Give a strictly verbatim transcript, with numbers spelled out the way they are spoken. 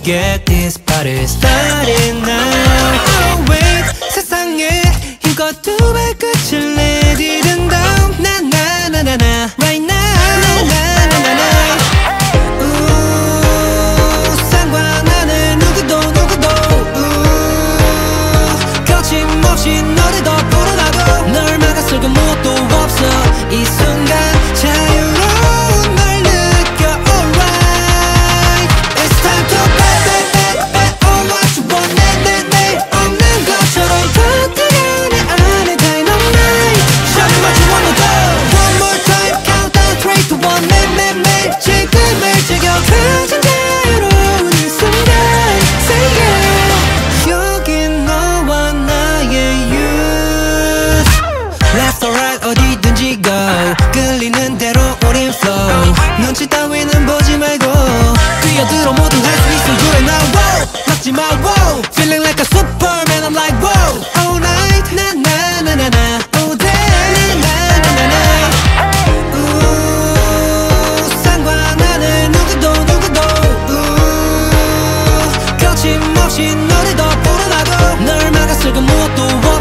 get this party started now. Oh wait, 세상에 힘껏 두 발끝을 내디딘 다음 나나나나나 right now 나나나나나 우 상관하는 누구도 누구도 우 거침없이 너를 더 불어나고 널 막아설 그 무엇도 없어 이 순간 자유로운 널 느껴 alright it's time to bet bet bet bet on what you want 내내내 없는 것처럼 부탁해 내 안에 dynamite show me what you wanna do one more time countdown three to one 매매매 지금을 즐겨 가장 자유로운 이 순간 say yeah 여긴 너와 나의 youth left or right 어디든지 go 끌리는 대로 우린 flow 눈치 따위는 보지 말고 뛰어들어 모두 할 수 있어 you and I wow 막지 마 wow feeling like a superman I'm like wow all night 나나나나나 all day 나나나나나 우 상관하는 누구도 누구도 우 거침없이 너를 더 불어나고 널 막아설 그 무엇도 없어